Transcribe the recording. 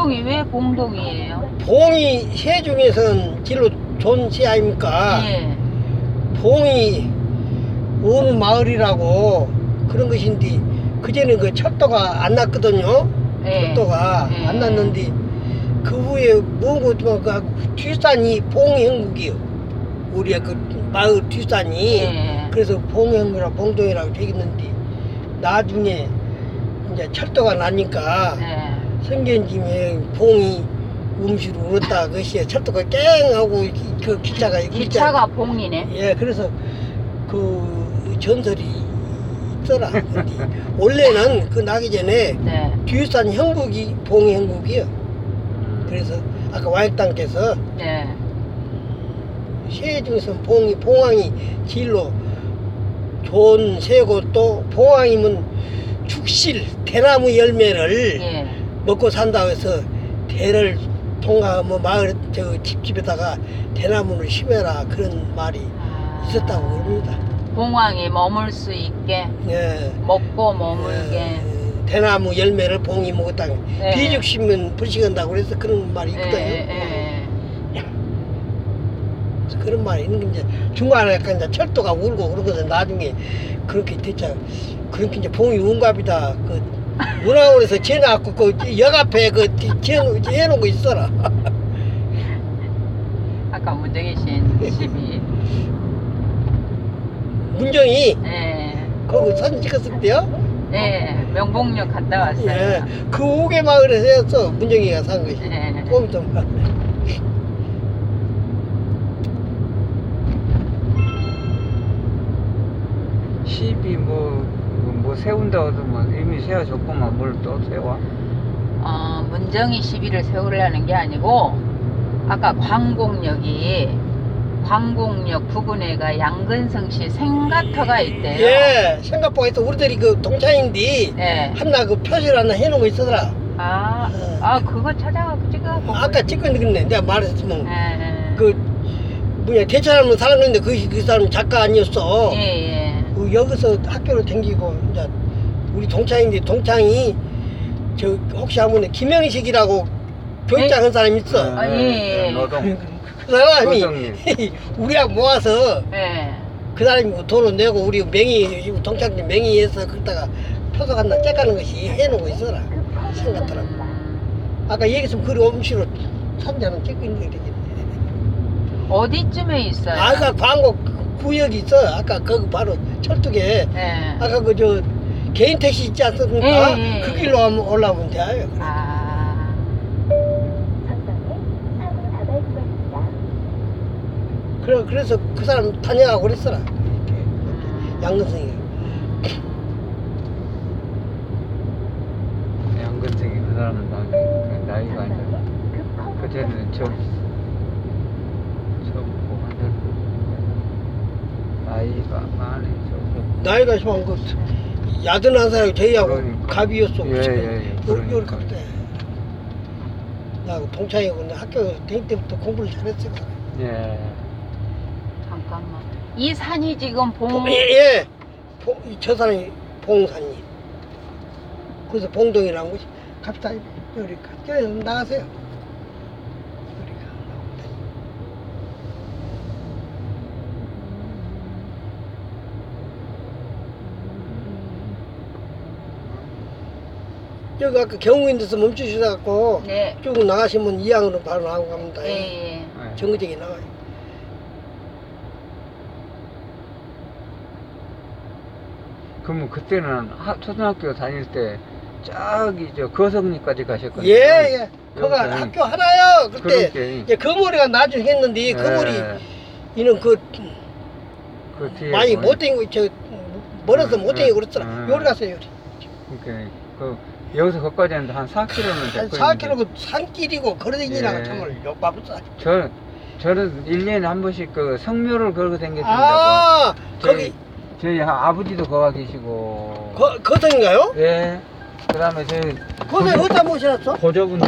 봉동이 왜 봉동이에요? 봉이 새 중에서는 진로 좋은 새 아닙니까? 예. 봉이 어느 마을이라고 그런 것인데 그전에 그 철도가 안 났거든요. 예. 철도가 예. 안 났는데 그 후에 뭐고 그 뒷산이 봉행국이요. 우리의 그 마을 뒷산이. 예. 그래서 봉행이라 봉동이라고 되겠는데 나중에 이제 철도가 나니까 예. 성견짐에 봉이 음식을 얻었다 그것이 철도가 깽하고 그 기차가 봉이네. 예, 그래서 그 전설이 있더라. 근데 원래는 그 나기 전에 네. 뒷산 형국이 봉형국이요. 그래서 아까 와이땅께서 네. 새 중에서 봉황이 진로 좋은 새고 또 봉황이면 축실 대나무 열매를 예. 먹고 산다고 해서 대를 통과 뭐 마을 저 집집에다가 대나무를 심어라 그런 말이 있었다고 합니다. 봉황이 머물 수 있게 예. 먹고 머물게. 예. 대나무 열매를 봉이 먹었다. 예. 비죽 심으면 불식한다고 그래서 그런 말이 있거든요. 예. 그래서 그런 말이 있는 게 이제 중간에 약간 이제 철도가 울고 그러거든. 나중에 그렇게 됐자. 그렇게 이제 봉이 운갑이다. 그 문화원에서 지어놨고 그 역 앞에 그 해놓은 거 있어라. 아까 문제 계신 집이. 문정이 예. 거기 사진 찍었을 때요. 예. 명봉역 갔다 왔어요. 예. 그 옥외 마을에서 해서 문정이가 산 것이. 예. 좀 더. 시비 뭐 세운다고 하더만 이미 세워졌구만 뭘 또 세워? 문정이 시비를 세우려는 게 아니고 아까 광곡역 부근에가 양근성시 생가터가 있대요. 예. 생각보다 있어. 우리들이 그 동창인데 예. 하나 그 표시를 하나 해놓은 거 있어더라. 그거 찾아가고 찍어갖고. 아까 찍었는데 내가 말했으면 예. 그 뭐냐 대처하는 사람 있는데 그 사람 작가 아니었어. 예. 그 여기서 학교를 다니고 이제 우리 동창인데 동창이 저 혹시 아무나 김영식이라고 교육장 한 사람 있어. 예. 노동. 그 사람이 노동님. 우리하고 모아서 예. 그 사람이 돈을 내고 우리 명의 동창들 명의에서 그러다가 표석 하나 째가는 것이 해놓은 거 있어라. 생각더라고. 아까 얘기했으면 그리 음식으로 사진을 찍고 있는 게 되겠네. 어디쯤에 있어요? 아까 광고 구역이 있어. 아까 거기 바로 철도에. 예. 아까 그 저 개인 택시 있지 않습니까? 예. 그 길로 하면 올라오면 돼요. 그래서 그 사람 다녀가고 그랬어라. 양근성이. 양근생이 그 사람은 나이가 아니라 그때는 처음 보면 나이가 많이 적어. 나이가 심한 그 야든한 사람이 저희하고 그러니까. 갑이었어. 예. 요리 갑대. 나 동창이고 학교 다닐 때부터 공부를 잘했어. 예. 잠깐만. 이 산이 지금 예. 저 사람이 봉산이. 그래서 봉동이라는 곳이 갑시다. 여기 나가세요. 여기 아까 경우인 데서 멈추셔갖고 네. 쭉 나가시면 이항으로 바로 나가고 갑니다. 예. 정거장이 나와요. 그러면 그때는 초등학교 다닐 때 저기 저 거성리까지 가셨거든요. 예. 거가 여기서 학교 하나요. 그때 그렇게. 이제 거머리가 나중에 했는데 거머리 이는 그 뒤에 많이 보니- 못 댕기고 저 멀어서 못 댕기고 그랬더라. 요리 갔어요. 요리. 그러니까 여기서 거기까지 하는데 한 4km는 한 됐거든요. 4km 산길이고 걸어다니라고 예. 정말 욕바쁘다. 저는 1년에 한 번씩 그 성묘를 걸고 다녔습니다. 아 저희 아버지도 거기 계시고. 거성인가요? 예. 그 다음에 저희 거성에 어디다 모셔놨어? 고조분